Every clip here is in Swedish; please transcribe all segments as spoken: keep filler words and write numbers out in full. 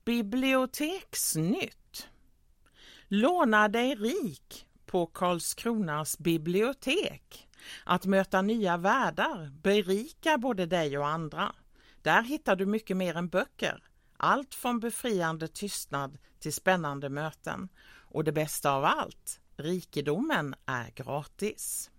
Biblioteksnytt. Låna dig rik på Karlskronas bibliotek. Att möta nya världar berikar både dig och andra. Där hittar du mycket mer än böcker. Allt från befriande tystnad till spännande möten. Och det bästa av allt, rikedomen är gratis.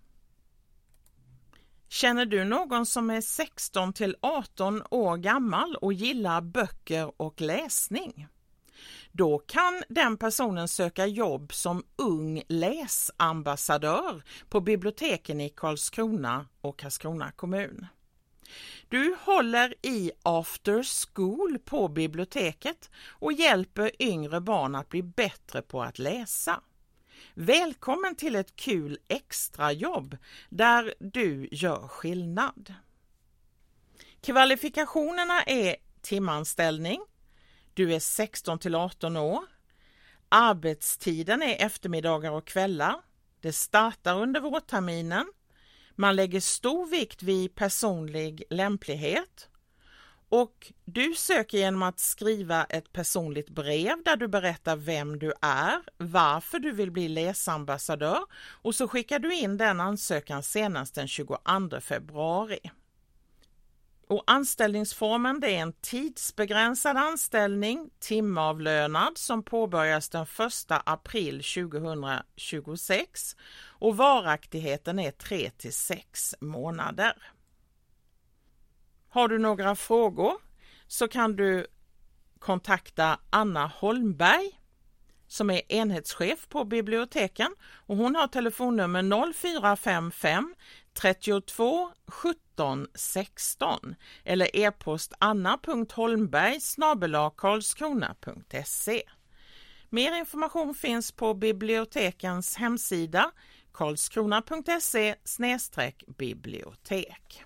Känner du någon som är sexton till arton år gammal och gillar böcker och läsning? Då kan den personen söka jobb som ung läsambassadör på biblioteken i Karlskrona och Karlskrona kommun. Du håller i after school på biblioteket och hjälper yngre barn att bli bättre på att läsa. Välkommen till ett kul extrajobb där du gör skillnad. Kvalifikationerna är timanställning. Du är sexton till arton år. Arbetstiden är eftermiddagar och kvällar. Det startar under vårterminen. Man lägger stor vikt vid personlig lämplighet. Och du söker genom att skriva ett personligt brev där du berättar vem du är, varför du vill bli läsambassadör och så skickar du in den ansökan senast den tjugoandra februari. Och anställningsformen det är en tidsbegränsad anställning, timavlönad som påbörjas den första april tjugohundratjugosex och varaktigheten är tre till sex månader. Har du några frågor så kan du kontakta Anna Holmberg som är enhetschef på biblioteken och hon har telefonnummer noll fyra fem fem trettiotvå sjutton sexton eller e-post anna punkt holmberg snabel-a karlskrona punkt se. Mer information finns på bibliotekens hemsida karlskrona punkt se snedstreck bibliotek.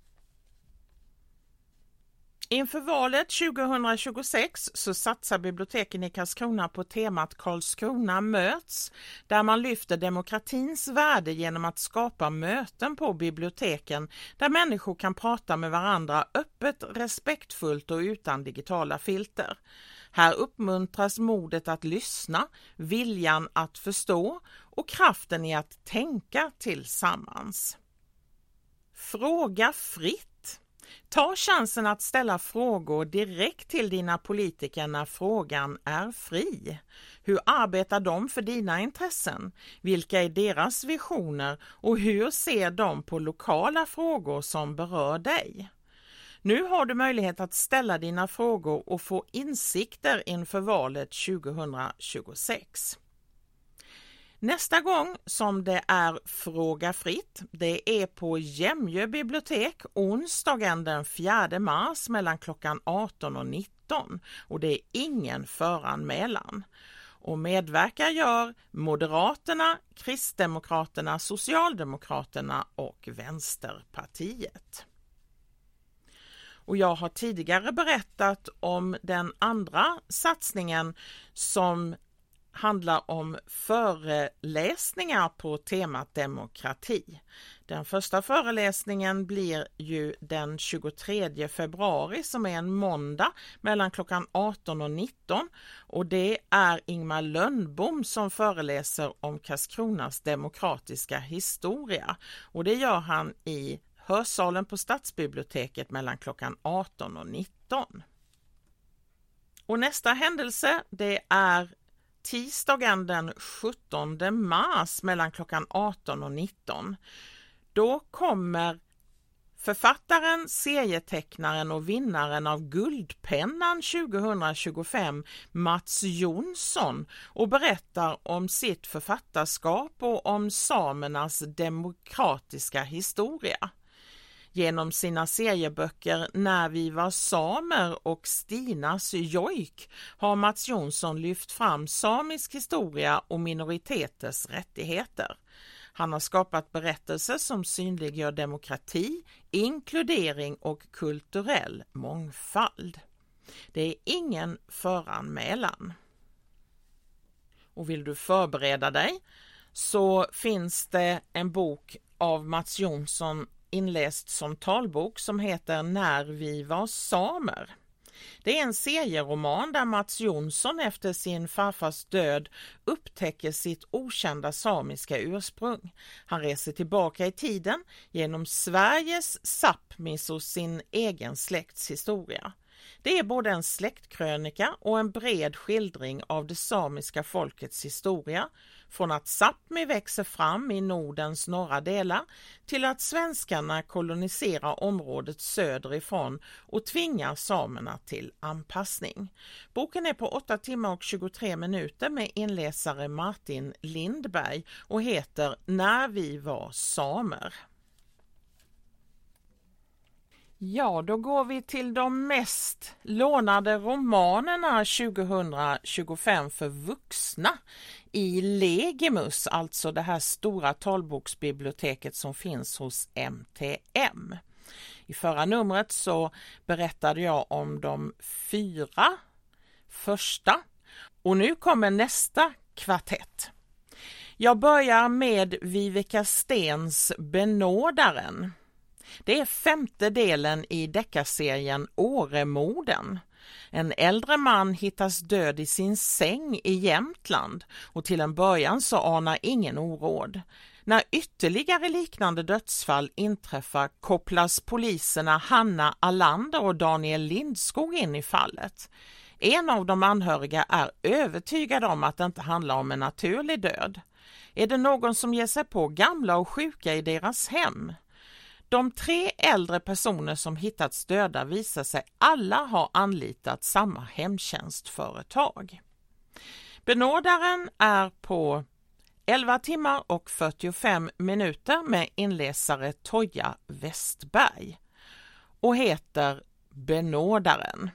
Inför valet tjugohundratjugosex så satsar biblioteken i Karlskrona på temat Karlskrona möts, där man lyfter demokratins värde genom att skapa möten på biblioteken där människor kan prata med varandra öppet, respektfullt och utan digitala filter. Här uppmuntras modet att lyssna, viljan att förstå och kraften i att tänka tillsammans. Fråga fritt. Ta chansen att ställa frågor direkt till dina politiker när frågan är fri. Hur arbetar de för dina intressen? Vilka är deras visioner och hur ser de på lokala frågor som berör dig? Nu har du möjlighet att ställa dina frågor och få insikter inför valet tjugohundratjugosex. Nästa gång som det är fråga fritt, det är på Jämjö bibliotek onsdagen den fjärde mars mellan klockan arton och nitton och det är ingen föranmälan. Och medverkar gör Moderaterna, Kristdemokraterna, Socialdemokraterna och Vänsterpartiet. Och jag har tidigare berättat om den andra satsningen som handlar om föreläsningar på temat demokrati. Den första föreläsningen blir ju den tjugotredje februari som är en måndag mellan klockan arton och nitton och det är Ingmar Lönnbom som föreläser om Karlskronas demokratiska historia och det gör han i hörsalen på Stadsbiblioteket mellan klockan arton och nitton. Och nästa händelse det är tisdagen den sjuttonde mars mellan klockan arton och nitton. Då kommer författaren, serietecknaren och vinnaren av Guldpennan tjugohundratjugofem Mats Jonsson och berättar om sitt författarskap och om samernas demokratiska historia. Genom sina serieböcker När vi var samer och Stinas jojk har Mats Jonsson lyft fram samisk historia och minoriteters rättigheter. Han har skapat berättelser som synliggör demokrati, inkludering och kulturell mångfald. Det är ingen föranmälan. Och vill du förbereda dig så finns det en bok av Mats Jonsson inläst som talbok som heter När vi var samer. Det är en serieroman där Mats Jonsson efter sin farfars död upptäcker sitt okända samiska ursprung. Han reser tillbaka i tiden genom Sveriges Sápmis och sin egen släkts historia. Det är både en släktkrönika och en bred skildring av det samiska folkets historia, från att Sápmi växer fram i Nordens norra delar till att svenskarna koloniserar området söderifrån och tvingar samerna till anpassning. Boken är på åtta timmar och tjugotre minuter med inläsare Martin Lindberg och heter När vi var samer. Ja, då går vi till de mest lånade romanerna tjugohundratjugofem för vuxna i Legimus, alltså det här stora talboksbiblioteket som finns hos M T M. I förra numret så berättade jag om de fyra första och nu kommer nästa kvartett. Jag börjar med Viveka Stens Benådaren. Det är femte delen i deckarserien Åremorden. En äldre man hittas död i sin säng i Jämtland och till en början så anar ingen oråd. När ytterligare liknande dödsfall inträffar kopplas poliserna Hanna Allander och Daniel Lindskog in i fallet. En av de anhöriga är övertygad om att det inte handlar om en naturlig död. Är det någon som ger sig på gamla och sjuka i deras hem? De tre äldre personer som hittats döda visar sig alla ha anlitat samma hemtjänstföretag. Benådaren är på elva timmar och fyrtiofem minuter med inläsare Toja Westberg och heter Benådaren.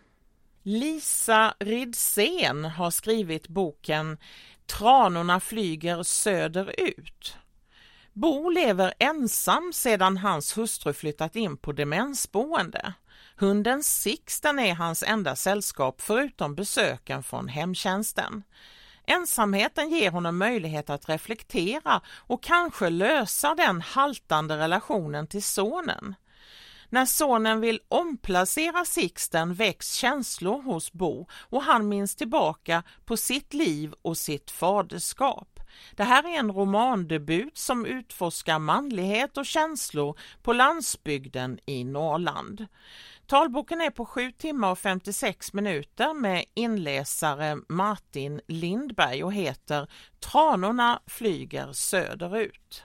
Lisa Ridsén har skrivit boken Tranorna flyger söderut. Bo lever ensam sedan hans hustru flyttat in på demensboende. Hunden Sixten är hans enda sällskap förutom besöken från hemtjänsten. Ensamheten ger honom möjlighet att reflektera och kanske lösa den haltande relationen till sonen. När sonen vill omplacera Sixten väcks känslor hos Bo och han minns tillbaka på sitt liv och sitt faderskap. Det här är en romandebut som utforskar manlighet och känslor på landsbygden i Norrland. Talboken är på sju timmar och femtiosex minuter med inläsare Martin Lindberg och heter Tranorna flyger söderut.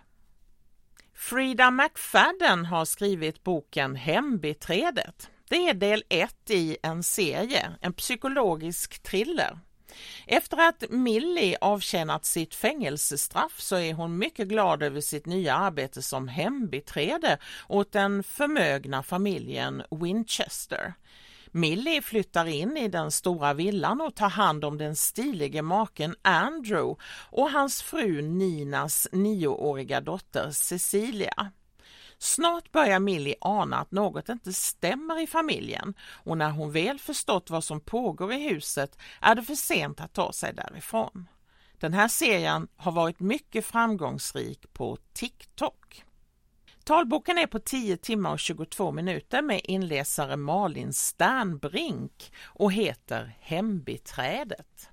Frida McFadden har skrivit boken Hembiträdet. Det är del ett i en serie, en psykologisk thriller. Efter att Millie avtjänat sitt fängelsestraff så är hon mycket glad över sitt nya arbete som hembiträde åt den förmögna familjen Winchester. Millie flyttar in i den stora villan och tar hand om den stilige maken Andrew och hans fru Ninas nioåriga dotter Cecilia. Snart börjar Millie ana att något inte stämmer i familjen och när hon väl förstått vad som pågår i huset är det för sent att ta sig därifrån. Den här serien har varit mycket framgångsrik på TikTok. Talboken är på tio timmar och tjugotvå minuter med inläsare Malin Sternbrink och heter Hembiträdet.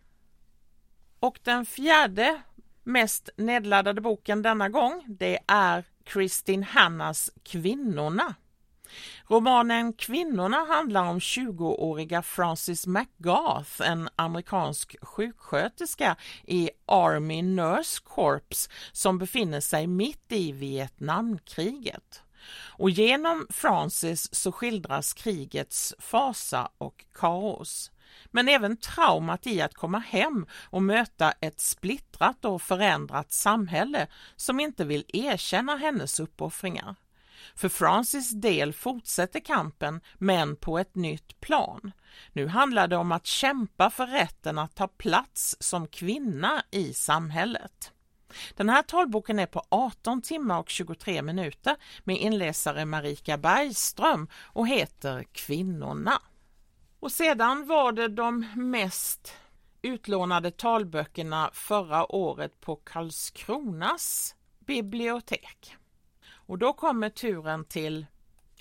Och den fjärde mest nedladdade boken denna gång, det är Kristin Hannas Kvinnorna. Romanen Kvinnorna handlar om tjugoåriga Frances McGarth, en amerikansk sjuksköterska i Army Nurse Corps som befinner sig mitt i Vietnamkriget. Och genom Frances så skildras krigets fasa och kaos. Men även traumat i att komma hem och möta ett splittrat och förändrat samhälle som inte vill erkänna hennes uppoffringar. För Frances del fortsätter kampen, men på ett nytt plan. Nu handlar det om att kämpa för rätten att ta plats som kvinna i samhället. Den här talboken är på arton timmar och tjugotre minuter med inläsare Marika Bergström och heter Kvinnorna. Och sedan var det de mest utlånade talböckerna förra året på Karlskronas bibliotek. Och då kommer turen till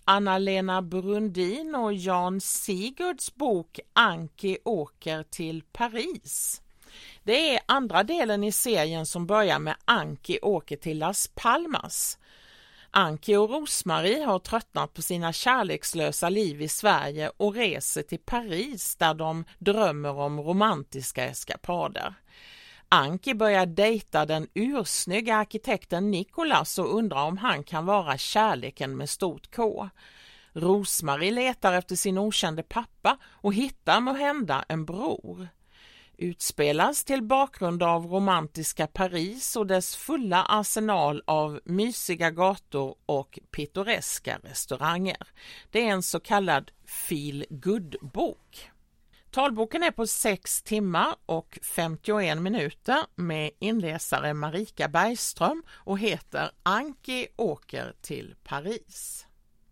Anna-Lena Brundin och Jan Sigurds bok Anki åker till Paris. Det är andra delen i serien som börjar med Anki åker till Las Palmas. Anki och Rosmarie har tröttnat på sina kärlekslösa liv i Sverige och reser till Paris där de drömmer om romantiska eskapader. Anki börjar dejta den ursnygga arkitekten Nicolas och undrar om han kan vara kärleken med stort K. Rosmarie letar efter sin okände pappa och hittar måhända en bror. Utspelas till bakgrund av romantiska Paris och dess fulla arsenal av mysiga gator och pittoreska restauranger. Det är en så kallad feel-good-bok. Talboken är på sex timmar och femtioen minuter med inläsare Marika Bergström och heter Anki åker till Paris.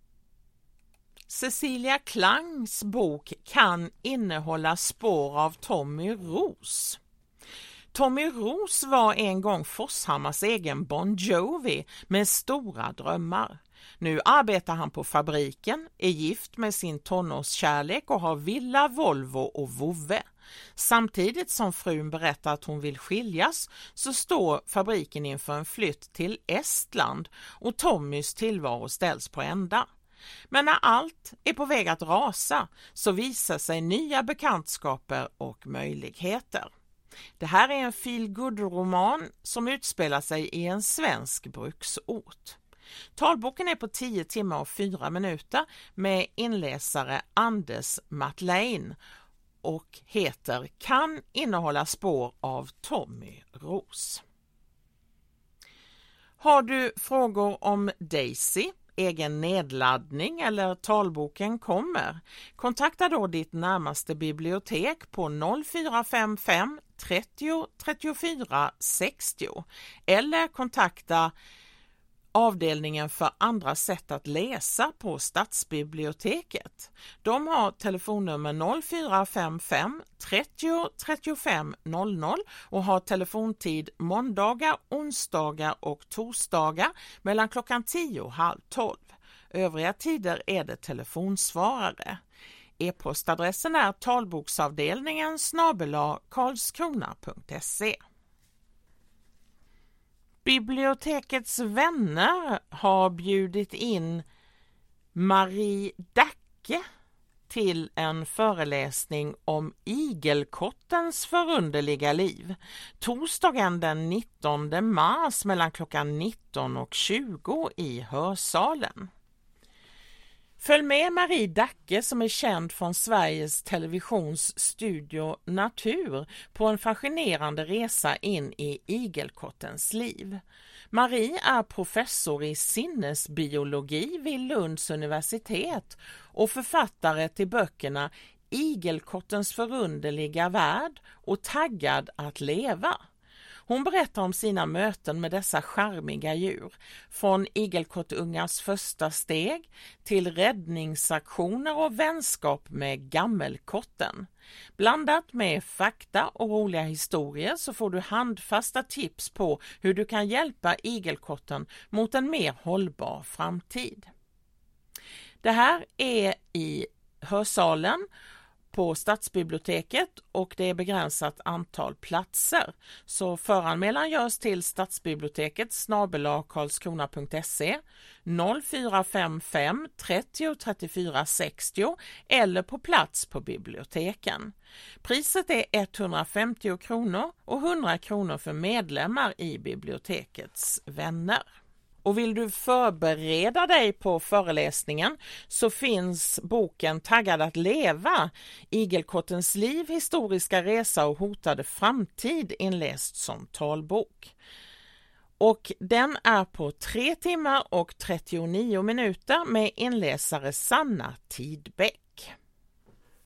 Cecilia Klangs bok kan innehålla spår av Tommy Ros. Tommy Ros var en gång Forshammars egen Bon Jovi med stora drömmar. Nu arbetar han på fabriken, är gift med sin tonårskärlek och har villa, Volvo och vovve. Samtidigt som frun berättar att hon vill skiljas så står fabriken inför en flytt till Estland och Tommys tillvaro ställs på ända. Men när allt är på väg att rasa så visar sig nya bekantskaper och möjligheter. Det här är en feel-good-roman som utspelar sig i en svensk bruksort. Talboken är på tio timmar och fyra minuter med inläsare Anders Matlein och heter Kan innehålla spår av Tommy Ros. Har du frågor om Daisy, egen nedladdning eller talboken kommer? Kontakta då ditt närmaste bibliotek på noll fyra fem fem trettio trettiofyra sextio eller kontakta avdelningen för andra sätt att läsa på Stadsbiblioteket. De har telefonnummer noll fyra fem fem trettio trettiofem noll noll och har telefontid måndagar, onsdagar och torsdagar mellan klockan tio och halv tolv. Övriga tider är det telefonsvarare. E-postadressen är talboksavdelningen snabel-a karlskrona punkt se. Bibliotekets vänner har bjudit in Marie Dacke till en föreläsning om igelkottens förunderliga liv. Torsdagen den nittonde mars mellan klockan nitton och tjugo i Hörsalen. Följ med Marie Dacke som är känd från Sveriges Televisions studio Natur på en fascinerande resa in i igelkottens liv. Marie är professor i sinnesbiologi vid Lunds universitet och författare till böckerna Igelkottens förunderliga värld och Taggad att leva. Hon berättar om sina möten med dessa charmiga djur, från igelkottungars första steg till räddningsaktioner och vänskap med gammelkotten. Blandat med fakta och roliga historier så får du handfasta tips på hur du kan hjälpa igelkotten mot en mer hållbar framtid. Det här är i Hörsalen på Stadsbiblioteket och det är begränsat antal platser. Så föranmälan görs till Stadsbiblioteket snabel-a karlskrona punkt se noll fyra fem fem trettio trettiofyra sextio eller på plats på biblioteken. Priset är etthundrafemtio kronor och hundra kronor för medlemmar i bibliotekets vänner. Och vill du förbereda dig på föreläsningen så finns boken Taggad att leva, Igelkottens liv, historiska resa och hotade framtid inläst som talbok. Och den är på tre timmar och trettionio minuter med inläsare Sanna Tidbeck.